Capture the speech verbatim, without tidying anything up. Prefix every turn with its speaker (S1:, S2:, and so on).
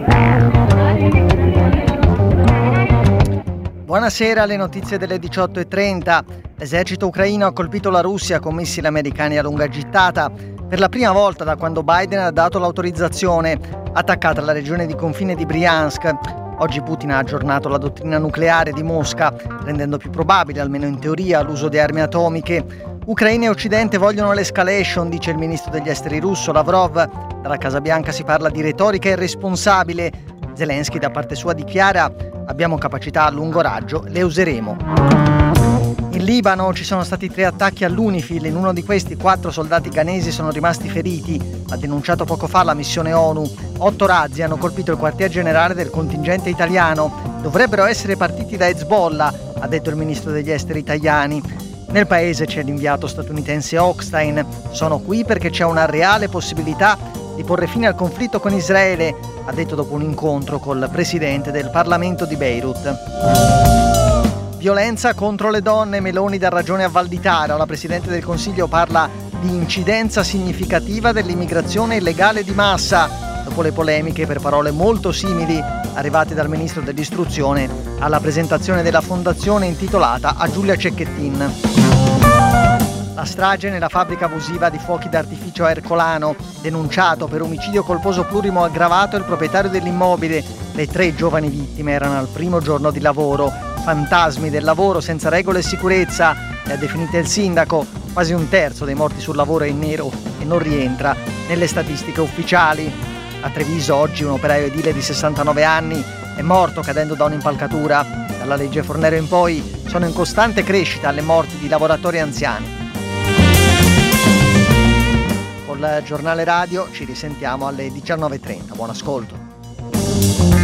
S1: Buonasera, le notizie delle diciotto e trenta. L'esercito ucraino ha colpito la Russia con missili americani a lunga gittata. Per la prima volta da quando Biden ha dato l'autorizzazione, attaccata la regione di confine di Briansk. Oggi Putin ha aggiornato la dottrina nucleare di Mosca, rendendo più probabile, almeno in teoria, l'uso di armi atomiche. Ucraina e Occidente vogliono l'escalation, dice il ministro degli esteri russo Lavrov. Dalla Casa Bianca si parla di retorica irresponsabile. Zelensky da parte sua dichiara: abbiamo capacità a lungo raggio, le useremo. In Libano ci sono stati tre attacchi all'UNIFIL, in uno di questi quattro soldati ghanesi sono rimasti feriti, ha denunciato poco fa la missione ONU. Otto razzi hanno colpito il quartier generale del contingente italiano, dovrebbero essere partiti da Hezbollah, ha detto il ministro degli esteri italiani. Nel paese c'è l'inviato statunitense Hochstein, sono qui perché c'è una reale possibilità di porre fine al conflitto con Israele, ha detto dopo un incontro col presidente del Parlamento di Beirut. Violenza contro le donne, Meloni dà ragione a Valditara. La Presidente del Consiglio parla di incidenza significativa dell'immigrazione illegale di massa, dopo le polemiche per parole molto simili arrivate dal Ministro dell'Istruzione alla presentazione della fondazione intitolata a Giulia Cecchettin. La strage nella fabbrica abusiva di fuochi d'artificio a Ercolano, denunciato per omicidio colposo plurimo aggravato il proprietario dell'immobile. Le tre giovani vittime erano al primo giorno di lavoro. Fantasmi del lavoro senza regole e sicurezza, le ha definite il sindaco. Quasi un terzo dei morti sul lavoro è in nero e non rientra nelle statistiche ufficiali. A Treviso oggi un operaio edile di sessantanove anni è morto cadendo da un'impalcatura. Dalla legge Fornero in poi sono in costante crescita le morti di lavoratori anziani. Col giornale radio ci risentiamo alle diciannove e trenta. Buon ascolto.